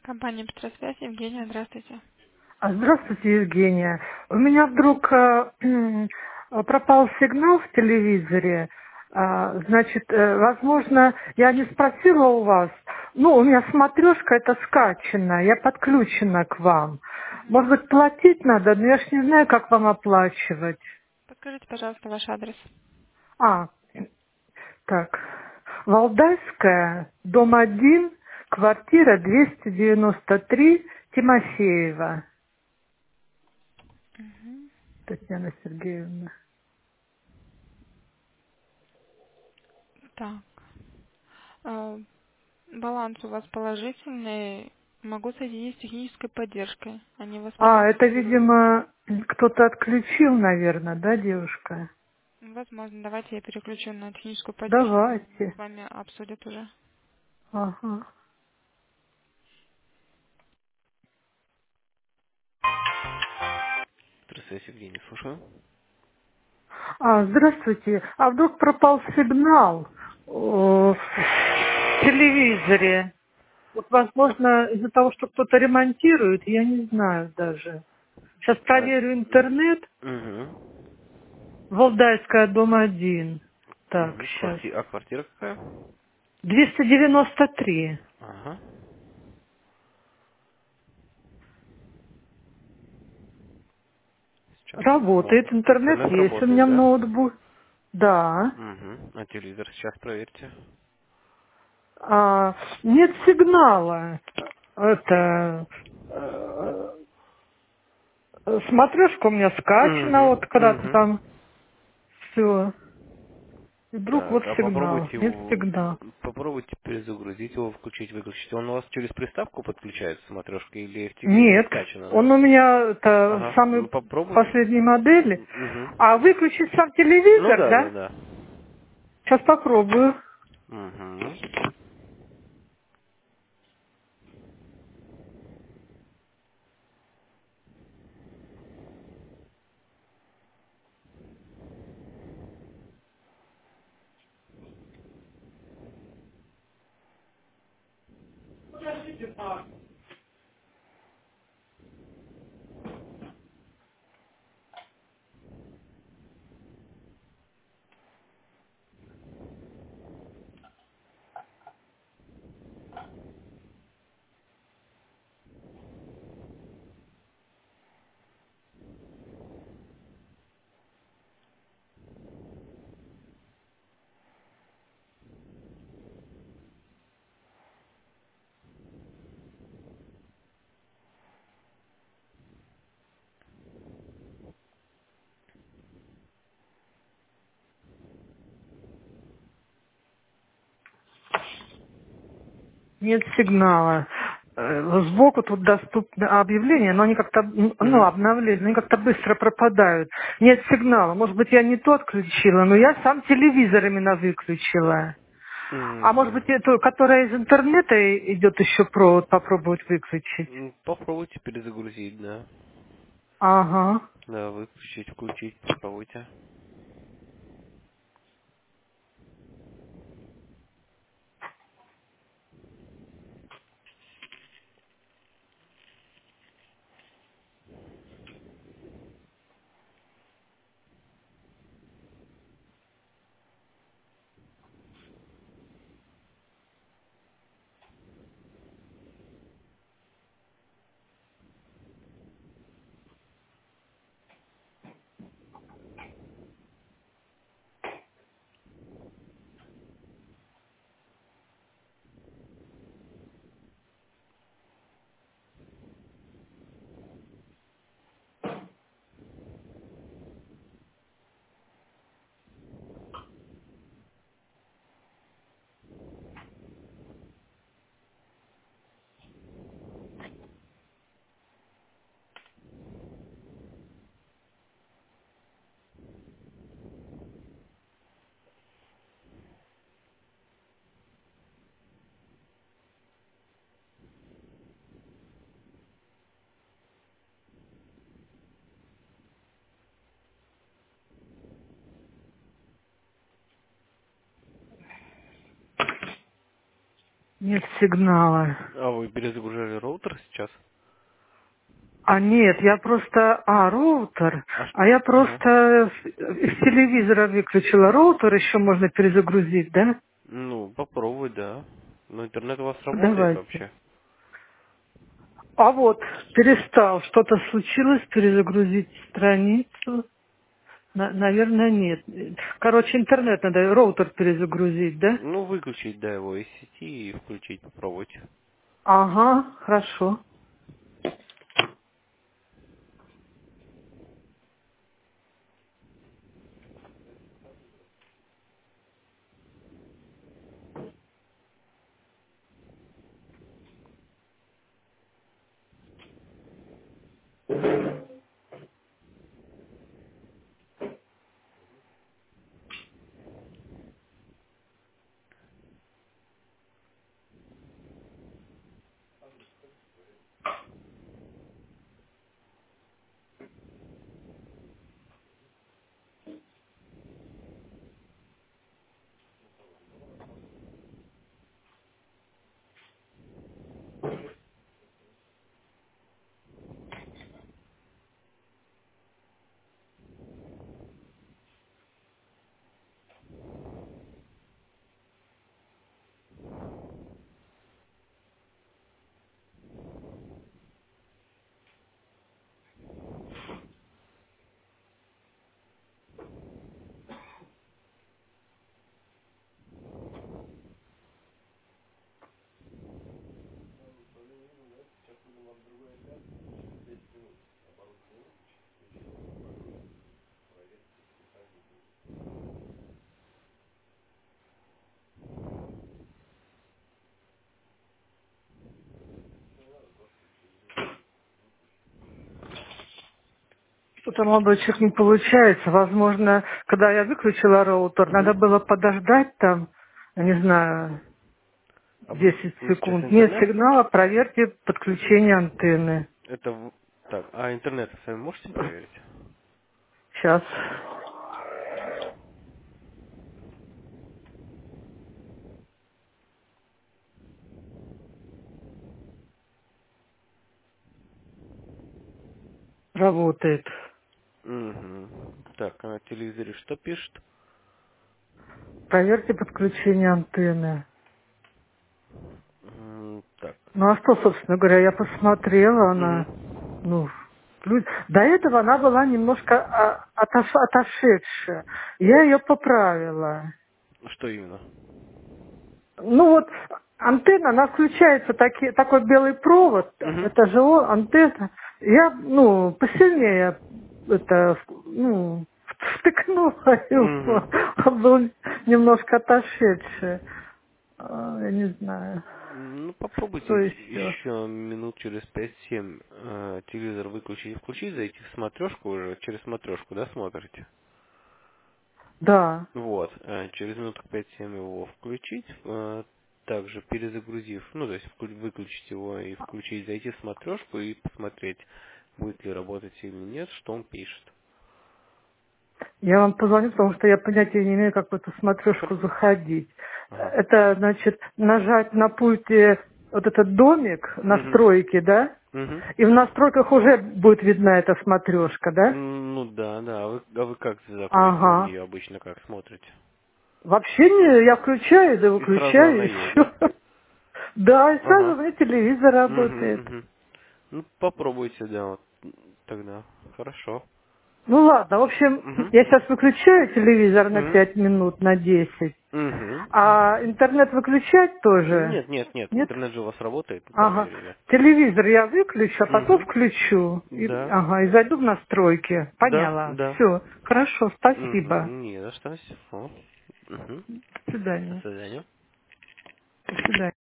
Компания «Петросвязь», Евгения, здравствуйте. Здравствуйте, Евгения. У меня вдруг пропал сигнал в телевизоре. Значит, возможно, я не спросила у вас. Ну, у меня смотрешка это скачана, я подключена к вам. Может быть, платить надо, но я ж не знаю, как вам оплачивать. Подскажите, пожалуйста, ваш адрес. А, так. Валдайская, дом 1, квартира 293, Тимофеева. Мгм. Татьяна Сергеевна. Так. э, Баланс у вас положительный. Могу соединить с технической поддержкой. Они вас Это, проконсультируют. видимо, кто-то отключил, наверное, да, девушка? Возможно, давайте я переключу на техническую поддержку. Они Давайте. с вами обсудят уже. Ага. Здравствуйте, Евгений, слушаю. Здравствуйте. А вдруг пропал сигнал в телевизоре? Вот, возможно, из-за того, что кто-то ремонтирует, я не знаю даже. Сейчас А, проверю интернет. угу. Валдайская, дом 1. Так, Угу. сейчас. А квартира какая? 293. Ага. Сейчас Работает, посмотрим. интернет Интернет есть у работает, меня в да? ноутбук. Да. Угу. А телевизор сейчас проверьте. Нет сигнала. Это смотрешка у меня скачана, вот Угу. когда-то Угу. там все. И вдруг вот Так, а сигнал. попробуйте Нет его, сигнала. попробуйте перезагрузить его, включить, выключить. Он у вас через приставку подключается, смотрешка, или в телевизоре Нет. скачано, Он да? у меня это Ага. самый Ну попробуйте. последней модели. Угу. А выключить сам Ну телевизор, да, да, да? да. Сейчас попробую. Угу. Нет сигнала. Сбоку тут доступно объявления, но они как-то, ну, Угу. обновления, но они как-то быстро пропадают. Нет сигнала. Может быть, я не то отключила, но я сам телевизор именно выключила. А может быть, эту, которая из интернета идет еще провод, попробовать выключить? Попробуйте перезагрузить, да. Ага. Да, выключить, включить, попробуйте. Нет сигнала. А вы перезагружали роутер сейчас? А нет, я просто... роутер. Я Ага. просто из телевизора выключила роутер, еще можно перезагрузить, да? Ну, попробуй, да. Но интернет у вас работает Давайте. вообще? А вот, перестал. Что-то случилось, перезагрузить страницу. Наверное, нет. Короче, интернет надо, роутер перезагрузить, да? Ну, выключить, да, его из сети и включить, попробуйте. Ага, хорошо. Что-то, молодой человек, не получается. Возможно, когда я выключила роутер, надо Угу. было подождать там, я не знаю, А 10 вы сейчас секунд. Нет интернет? сигнала, проверьте подключение антенны. Так, а интернет вы сами можете проверить? Сейчас. Работает. Угу. Так, а на телевизоре что пишет? Проверьте подключение антенны. Так. Ну а что, собственно говоря, я посмотрела, она, Угу. ну, до этого она была немножко отошедшая. Я ее поправила. Что именно? Ну вот антенна, она включается, такой белый провод, Угу. это же антенна. Я, посильнее втыкнула его, Угу. он был немножко отошедший. Я не знаю, Ну, что попробуйте еще. еще минут через 5-7 телевизор выключить и включить, зайти в смотрешку уже, через смотрешку, да, смотрите? Да, Вот, через минут 5-7 его включить, также перезагрузив, ну, то есть выключить его и включить, зайти в смотрешку и посмотреть, будет ли работать или нет, что он пишет. я вам позвоню, потому что я понятия не имею, как в эту Хр- смотрешку заходить. Ага. Это, значит, нажать на пульте вот этот домик, Угу. настройки, да? Угу. И в настройках уже будет видна эта смотрешка, да? Ну да, да. А вы как заходите в Ага. нее обычно, как смотрите? Вообще не, я включаю, да И сразу она выключаю, и есть, да? все. Да, и сразу у Ага. меня телевизор Угу, работает. угу. Ну, попробуйте, да, вот тогда. Хорошо. Ну ладно, в общем, Угу. я сейчас выключаю телевизор на Угу. 5 минут, на 10. Угу. А интернет выключать тоже? Нет, нет, нет. Нет? Интернет же у вас работает, мы Ага. проверили. Телевизор я выключу, а потом Угу. включу. Да. И зайду в настройки. Да, Поняла. да. Все. Хорошо, спасибо. Угу. Не за что. Всё. Угу. До До свидания. свидания. До свидания.